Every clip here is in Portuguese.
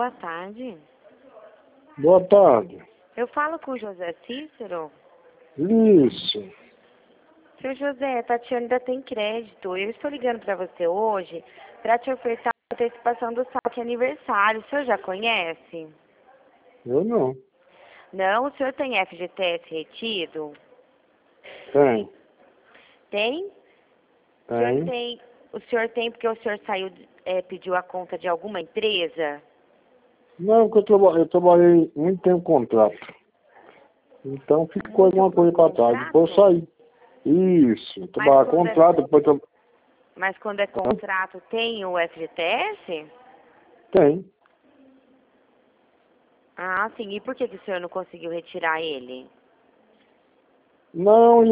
Boa tarde. Boa tarde. Eu falo com o José Cícero. Isso. Seu José, a Tatiana ainda tem crédito. Eu estou ligando para você hoje para te ofertar a antecipação do saque aniversário. O senhor já conhece? Eu não. Não? O senhor tem FGTS retido? Tem. Tem? Tem. O senhor tem porque o senhor saiu, pediu a conta de alguma empresa? Não, porque eu trabalhei muito tempo contrato. Então ficou alguma coisa para trás. Depois eu saí. Isso. Trabalhar contrato, depois eu... Mas quando é contrato, tem o FGTS? Tem. Ah, sim. E por que o senhor não conseguiu retirar ele? Não,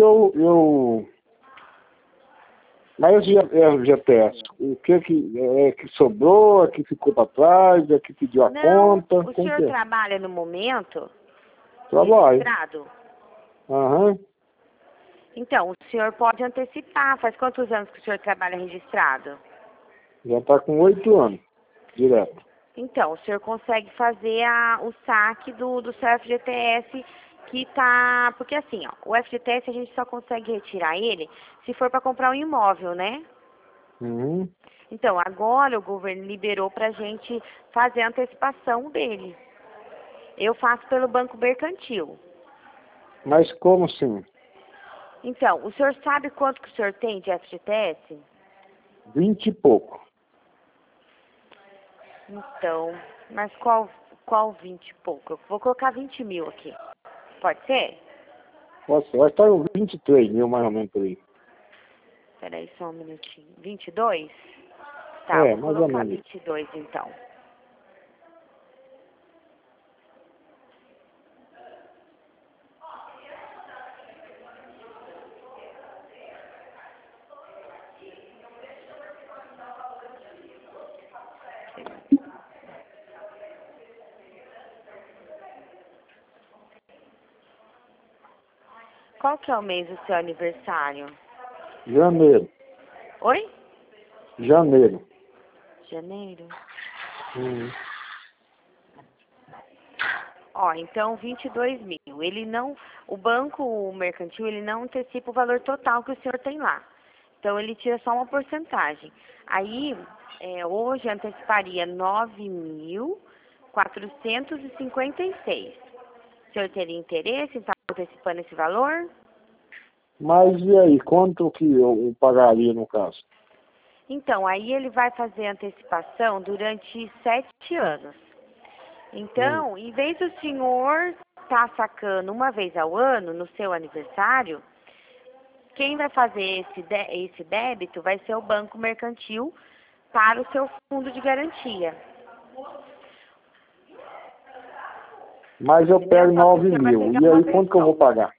Mas esse GTS, o que sobrou, que ficou para trás, que pediu a conta? O senhor trabalha no momento? Trabalho. Registrado? Aham. Então, o senhor pode antecipar. Faz quantos anos que o senhor trabalha registrado? Já está com 8 anos, direto. Então, o senhor consegue fazer o saque do seu FGTS que tá... Porque assim, ó, o FGTS a gente só consegue retirar ele se for para comprar um imóvel, né? Uhum. Então, agora o governo liberou pra gente fazer a antecipação dele. Eu faço pelo Banco Mercantil. Mas como assim? Então, o senhor sabe quanto que o senhor tem de FGTS? 20 e pouco. Então, mas qual 20 e pouco? Eu vou colocar 20 mil aqui. Pode ser? Nossa, vai estar uns 23 mil mais ou menos por aí. Peraí, só um minutinho. 22? Tá, vou Mais ou colocar menos. 22 então. Qual que é o mês do seu aniversário? Janeiro. Oi? Janeiro. Janeiro? Ó, então 22 mil. Ele não, o banco mercantil, ele não antecipa o valor total que o senhor tem lá. Então ele tira só uma porcentagem. Aí, hoje anteciparia 9.456. O senhor teria interesse em estar antecipando esse valor? Mas e aí, quanto que eu pagaria no caso? Então, aí ele vai fazer antecipação durante 7 anos. Então, em vez do senhor estar sacando uma vez ao ano, no seu aniversário, quem vai fazer esse débito vai ser o Banco Mercantil para o seu fundo de garantia. Mas eu pego 9 mil. E aí, quanto que eu vou pagar?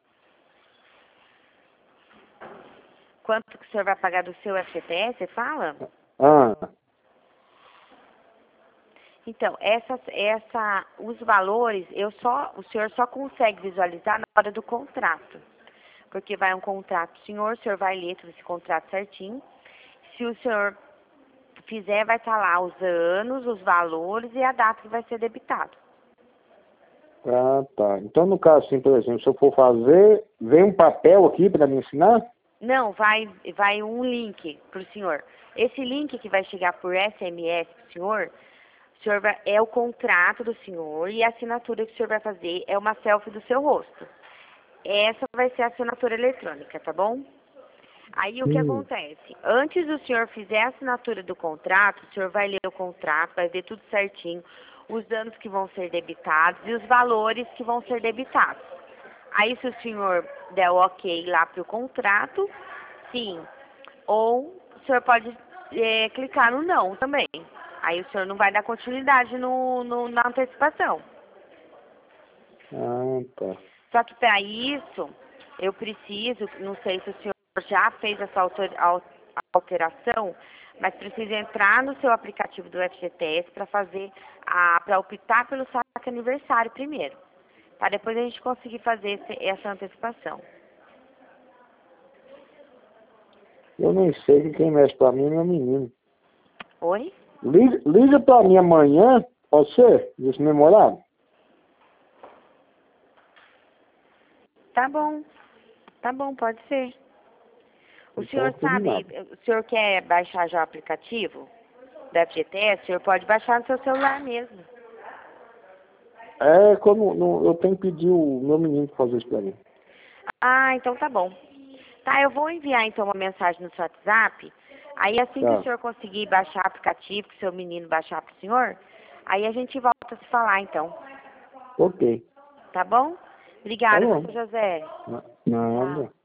Quanto que o senhor vai pagar do seu FGTS, você fala? Então, os valores, o senhor só consegue visualizar na hora do contrato. Porque vai um contrato, o senhor vai ler todo esse contrato certinho. Se o senhor fizer, vai estar lá os anos, os valores e a data que vai ser debitado. Ah, tá. Então, no caso, assim, por exemplo, se eu for fazer, vem um papel aqui para me ensinar? Não, vai um link para o senhor. Esse link que vai chegar por SMS para o senhor é o contrato do senhor e a assinatura que o senhor vai fazer é uma selfie do seu rosto. Essa vai ser a assinatura eletrônica, tá bom? Aí o que acontece? Antes do senhor fizer a assinatura do contrato, o senhor vai ler o contrato, vai ver tudo certinho, os danos que vão ser debitados e os valores que vão ser debitados. Aí se o senhor der o ok lá para o contrato, sim. Ou o senhor pode clicar no não também. Aí o senhor não vai dar continuidade na antecipação. Ah, tá. Só que para isso, eu preciso, não sei se o senhor já fez essa alteração, mas precisa entrar no seu aplicativo do FGTS para optar pelo saque aniversário primeiro. Para depois a gente conseguir fazer essa antecipação. Eu nem sei que quem mexe para mim é meu menino. Oi? Liga para mim amanhã, Pode ser? Desse memorado? Tá bom, pode ser. O Então, senhor sabe, o senhor quer baixar já o aplicativo da FGTS? O senhor pode baixar no seu celular mesmo. É, quando eu tenho que pedir o meu menino para fazer isso para mim. Ah, então tá bom. Tá, eu vou enviar então uma mensagem no seu WhatsApp. Aí assim que o Tá. senhor conseguir baixar o aplicativo, que seu menino baixar pro senhor, aí a gente volta a se falar então. Ok. Tá bom? Tá Obrigada, bom. seu José. Nada. Tchau.